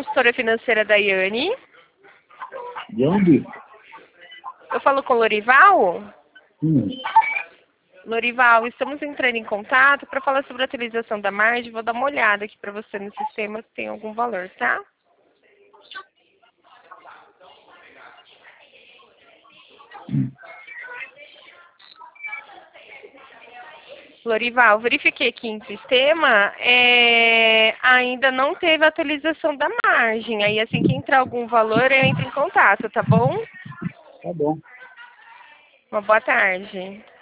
consultora financeira Daiane. De onde? Eu falo com Lorival? Sim. Lorival, estamos entrando em contato para falar sobre a atualização da margem. Vou dar uma olhada aqui para você no sistema se tem algum valor, tá? Lorival, verifiquei aqui em sistema, ainda não teve atualização da margem. Aí assim que entrar algum valor, eu entro em contato, tá bom? Tá bom. Uma boa tarde.